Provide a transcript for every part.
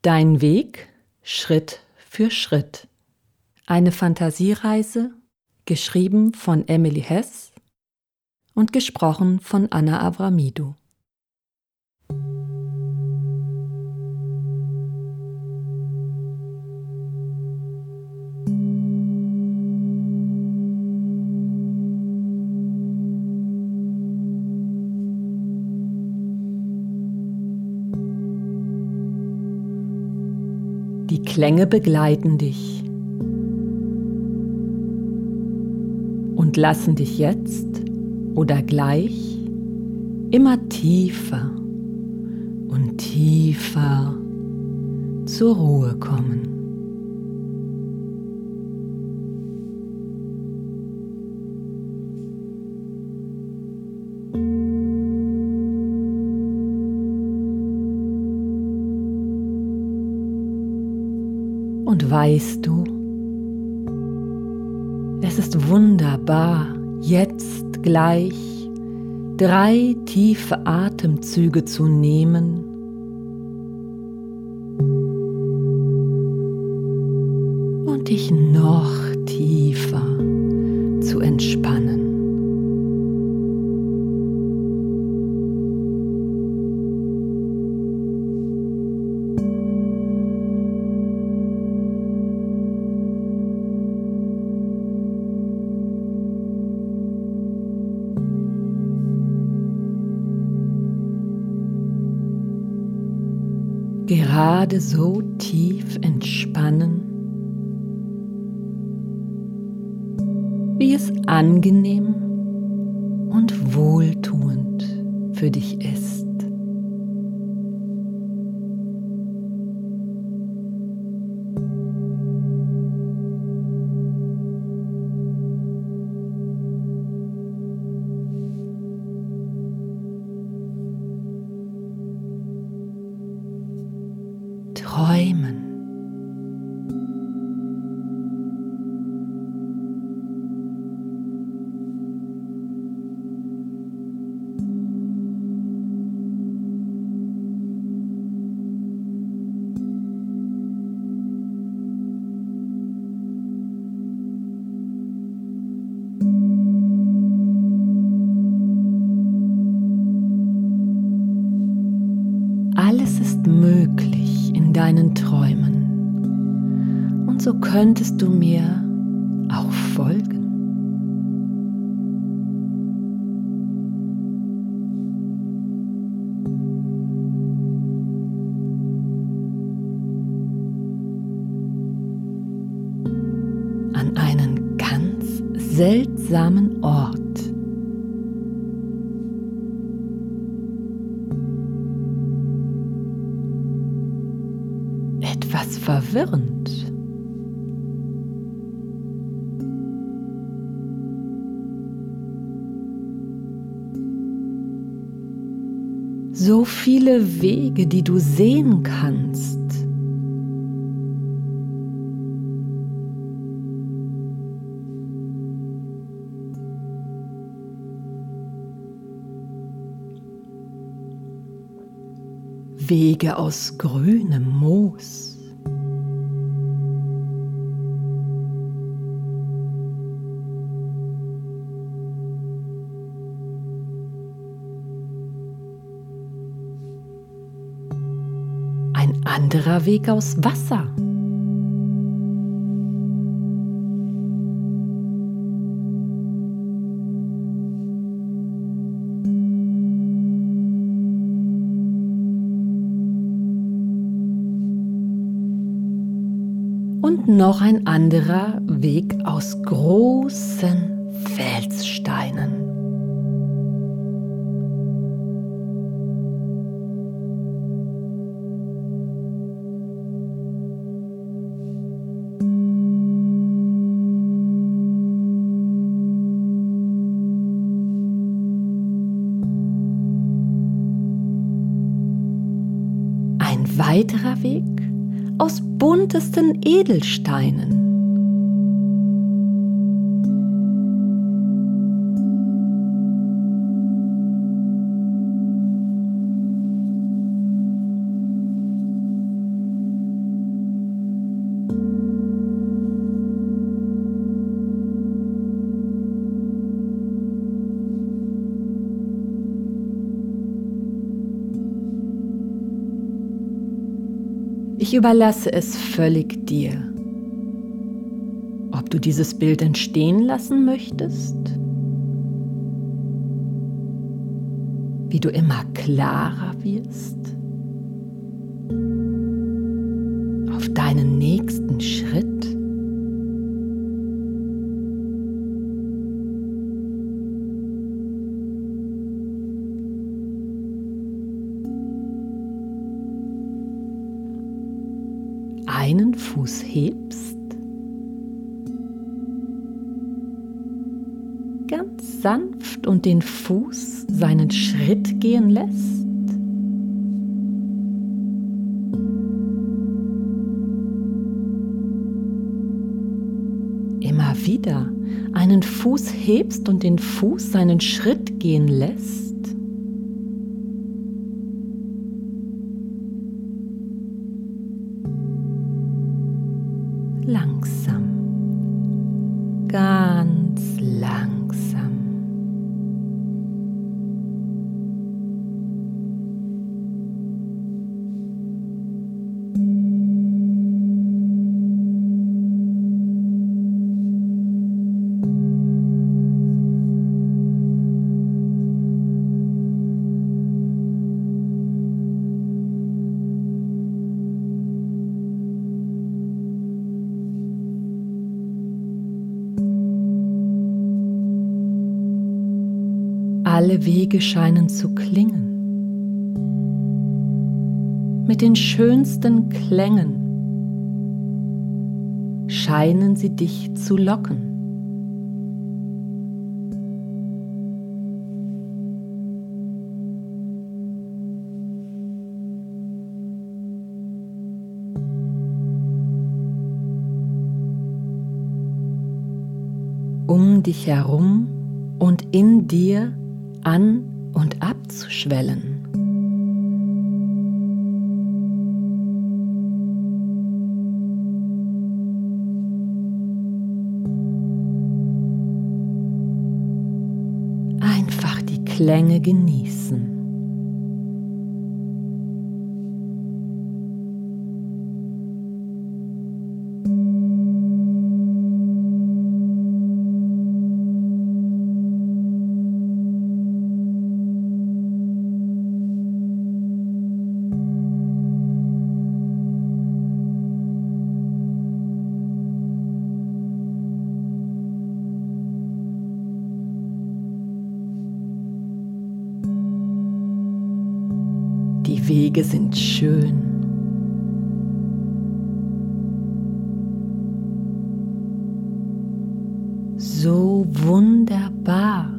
Dein Weg Schritt für Schritt. Eine Fantasiereise, geschrieben von Emily Hess und gesprochen von Anna Avramidou. Die Klänge begleiten dich und lassen dich jetzt oder gleich immer tiefer und tiefer zur Ruhe kommen. Und weißt du, es ist wunderbar, jetzt gleich 3 tiefe Atemzüge zu nehmen und dich noch tiefer zu entspannen. Gerade so tief entspannen, wie es angenehm und wohltuend für dich ist. Träumen. Alles ist möglich in deinen Träumen und so könntest du mir auch folgen. An einen ganz seltsamen Ort. Etwas verwirrend. So viele Wege, die du sehen kannst. Wege aus grünem Moos. Ein anderer Weg aus Wasser. Und noch ein anderer Weg aus großen Felssteinen. Ein weiterer Weg aus buntesten Edelsteinen. Ich überlasse es völlig dir, ob du dieses Bild entstehen lassen möchtest, wie du immer klarer wirst auf deinen nächsten Schritt. Einen Fuß hebst, ganz sanft und den Fuß seinen Schritt gehen lässt. Immer wieder einen Fuß hebst und den Fuß seinen Schritt gehen lässt. Langsam, ganz langsam. Alle Wege scheinen zu klingen, mit den schönsten Klängen scheinen sie dich zu locken. Um dich herum und in dir an- und abzuschwellen. Einfach die Klänge genießen. Die Wege sind schön. So wunderbar.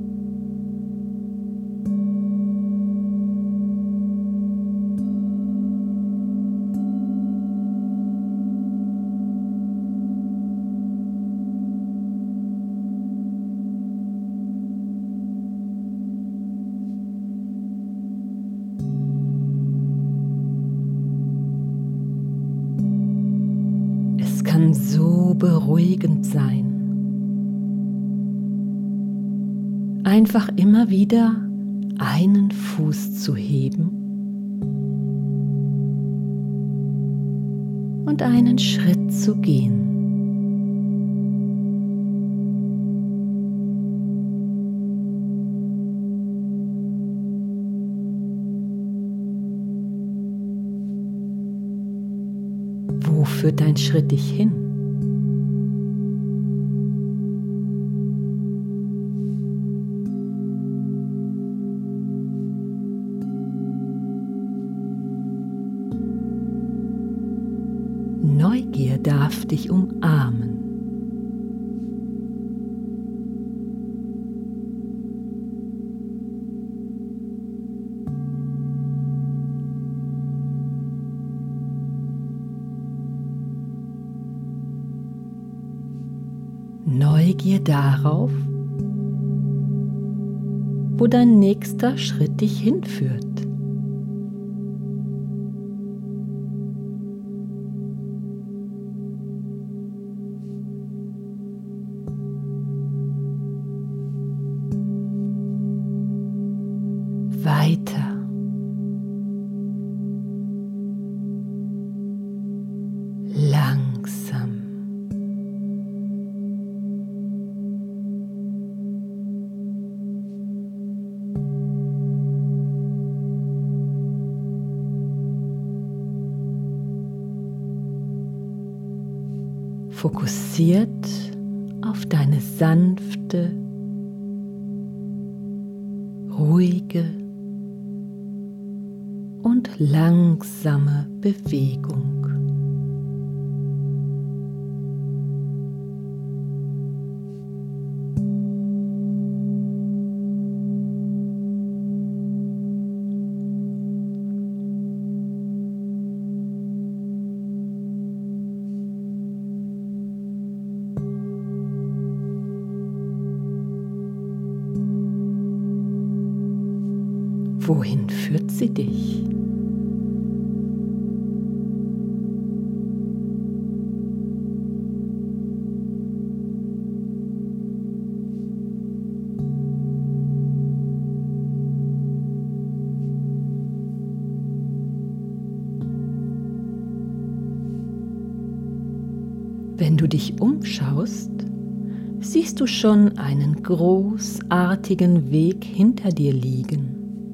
Kann so beruhigend sein. Einfach immer wieder einen Fuß zu heben und einen Schritt zu gehen. Wo führt dein Schritt dich hin? Neugier darf dich umarmen. Neugier darauf, wo dein nächster Schritt dich hinführt. Weiter. langsam. Fokussiert auf deine sanfte, ruhige und langsame Bewegung. Wohin führt sie dich? Wenn du dich umschaust, siehst du schon einen großartigen Weg hinter dir liegen.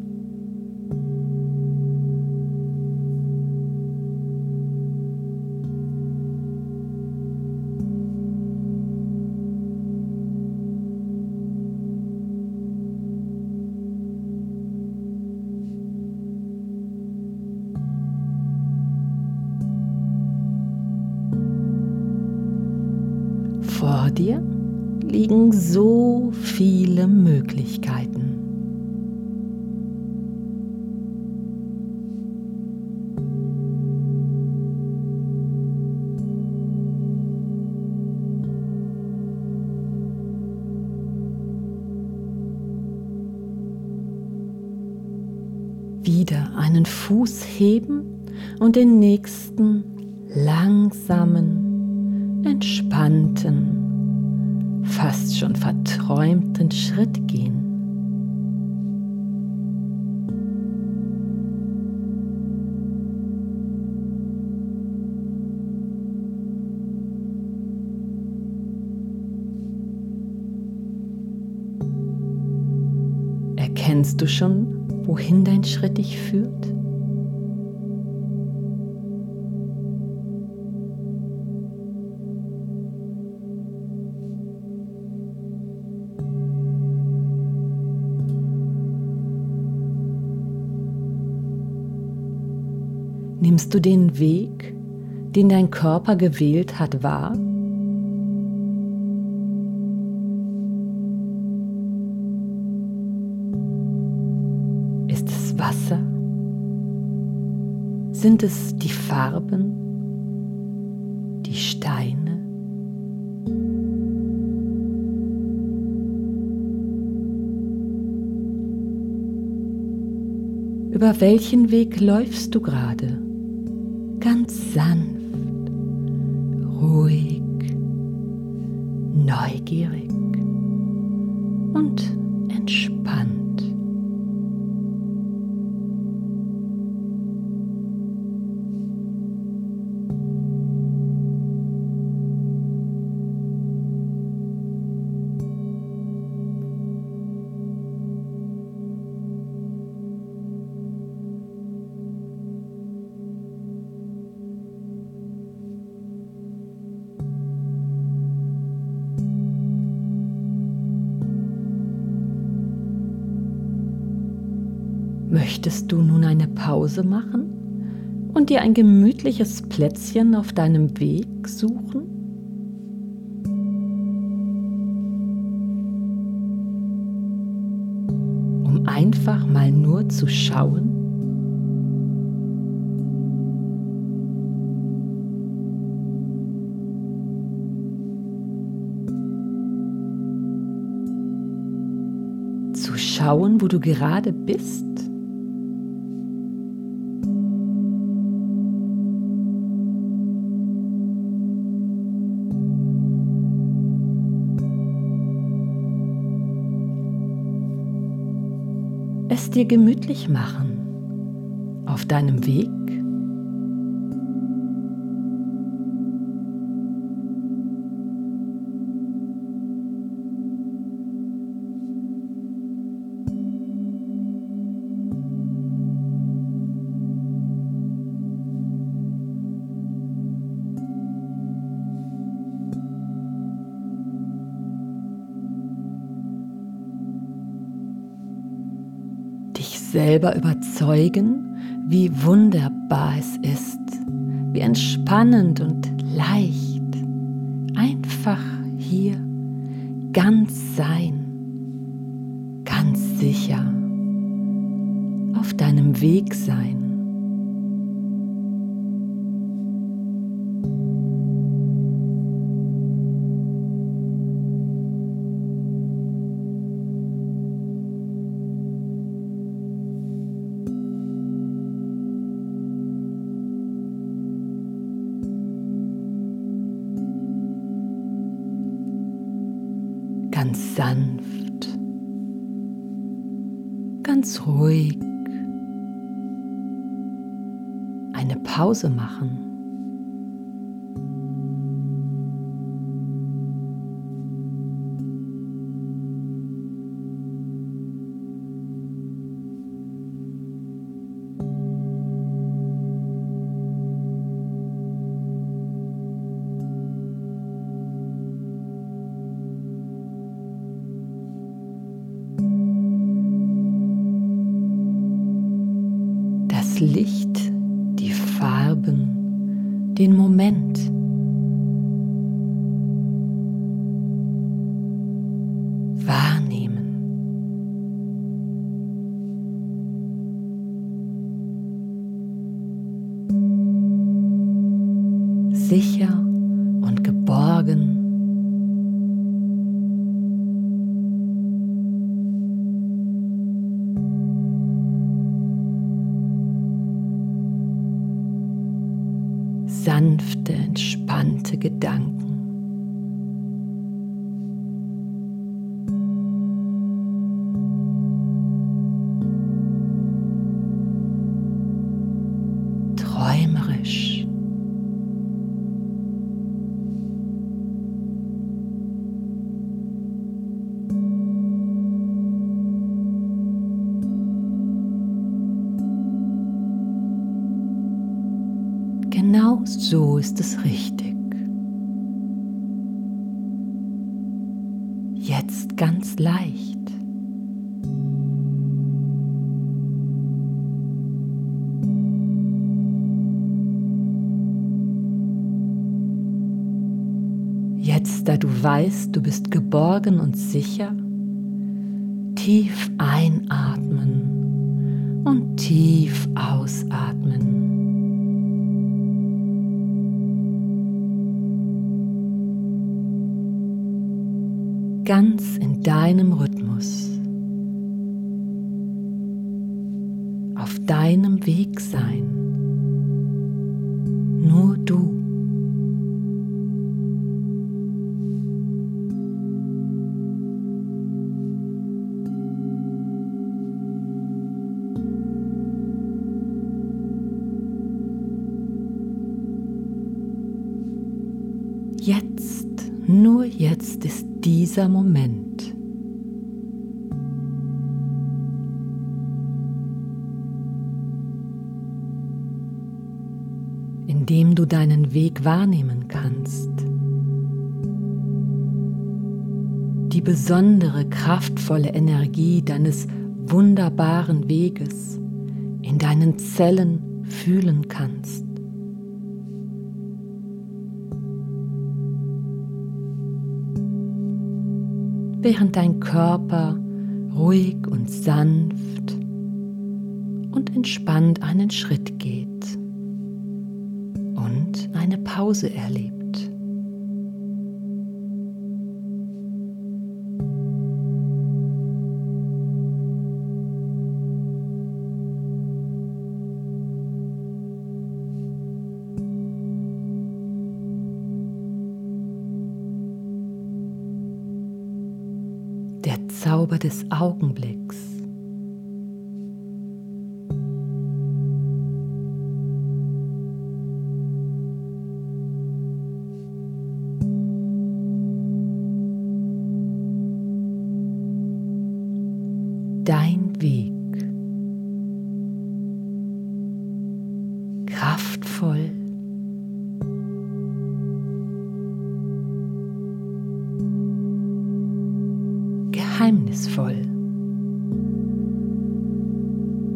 Vor dir liegen so viele Möglichkeiten. Wieder einen Fuß heben und den nächsten langsamen, entspannten, fast schon verträumten Schritt gehen. Erkennst du schon, wohin dein Schritt dich führt? Nimmst du den Weg, den dein Körper gewählt hat, wahr? Ist es Wasser? Sind es die Farben, die Steine? Über welchen Weg läufst du gerade? Ganz sanft, ruhig, neugierig und entspannt. Möchtest du nun eine Pause machen und dir ein gemütliches Plätzchen auf deinem Weg suchen? Um einfach mal nur zu schauen? Zu schauen, wo du gerade bist? Es dir gemütlich machen auf deinem Weg. selber überzeugen, wie wunderbar es ist, wie entspannend und leicht, einfach hier ganz sein, ganz sicher, auf deinem Weg sein. Ganz sanft, ganz ruhig eine Pause machen. Das Licht, die Farben, den Moment. Wahrnehmen. Sicher und geborgen. Sanfte, entspannte Gedanken. Träumerisch. Genau so ist es richtig. Jetzt ganz leicht. Jetzt, da du weißt, du bist geborgen und sicher, tief einatmen und tief ausatmen. Ganz in deinem Rhythmus, auf deinem Weg sein, nur du. Jetzt, nur jetzt ist dieser Moment. In dem du deinen Weg wahrnehmen kannst. Die besondere, kraftvolle Energie deines wunderbaren Weges in deinen Zellen fühlen kannst. Während dein Körper ruhig und sanft und entspannt einen Schritt geht und eine Pause erlebt. Der Zauber des Augenblicks. Dein Weg. Kraftvoll. Geheimnisvoll.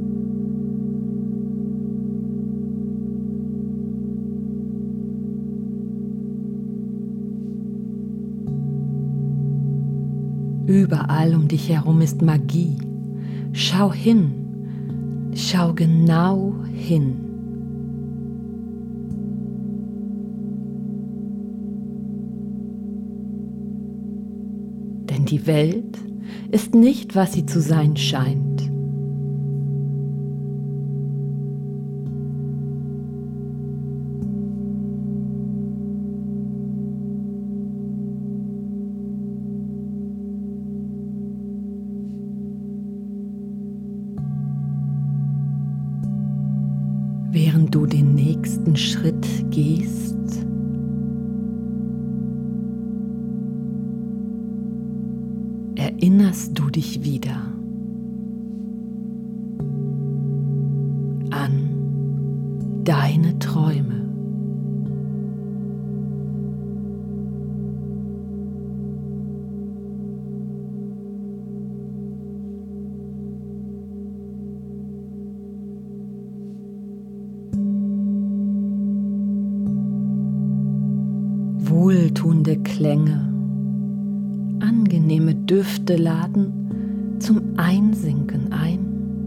Überall um dich herum ist Magie. Schau hin, schau genau hin. Denn die Welt ist nicht, was sie zu sein scheint. Während du den nächsten Schritt gehst, erinnerst du dich wieder an deine Träume. Wohltuende Klänge, angenehme Düfte laden zum Einsinken ein.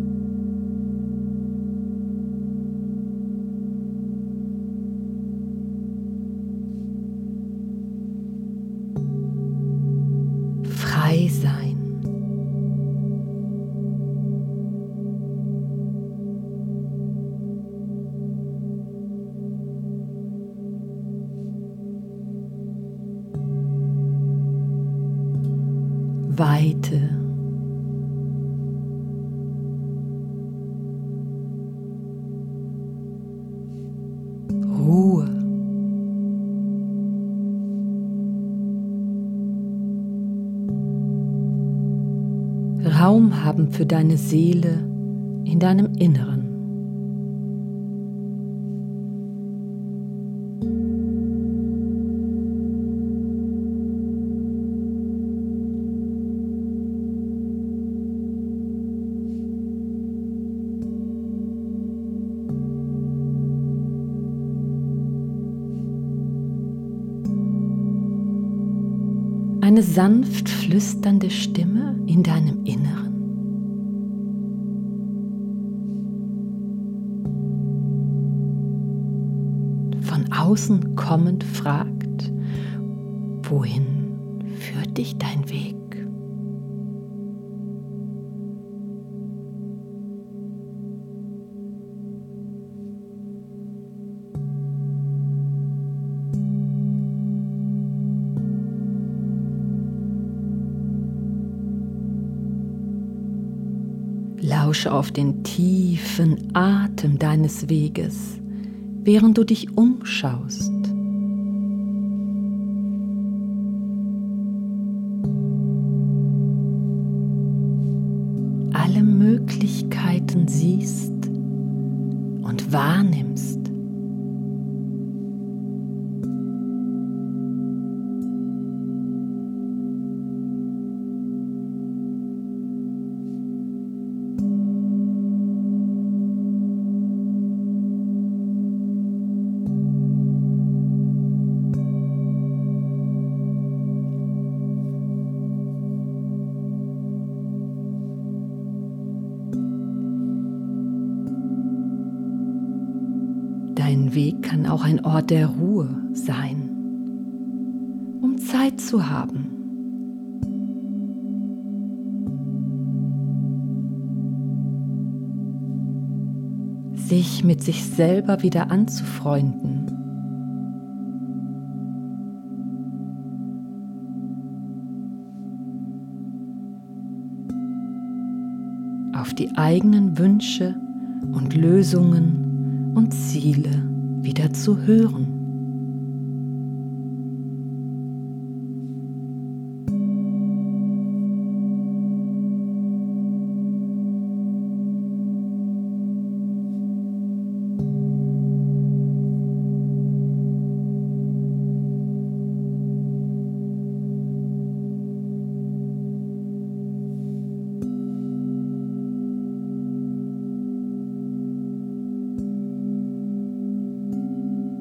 Frei sein. Weite. Ruhe. Raum haben für deine Seele in deinem Inneren. Eine sanft flüsternde Stimme in deinem Inneren. Von außen kommend fragt, wohin führt dich dein Weg? Lausche auf den tiefen Atem deines Weges, während du dich umschaust. Alle Möglichkeiten siehst und wahrnimmst. Dein Weg kann auch ein Ort der Ruhe sein, um Zeit zu haben. Sich mit sich selber wieder anzufreunden. Auf die eigenen Wünsche und Lösungen und Ziele wieder zu hören.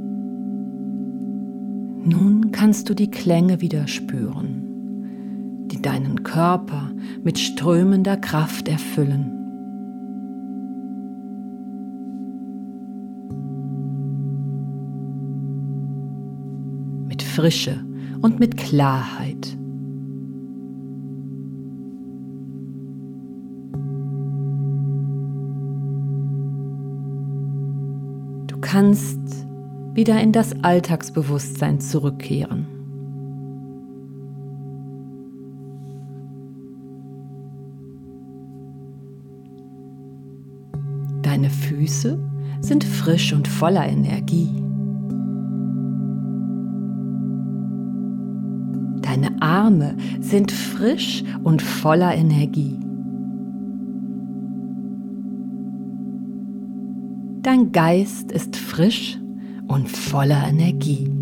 Nun kannst du die Klänge wieder spüren, die die deinen Körper mit strömender Kraft erfüllen. Mit Frische und mit Klarheit. Du kannst wieder in das Alltagsbewusstsein zurückkehren. Deine Füße sind frisch und voller Energie. Deine Arme sind frisch und voller Energie. Dein Geist ist frisch und voller Energie.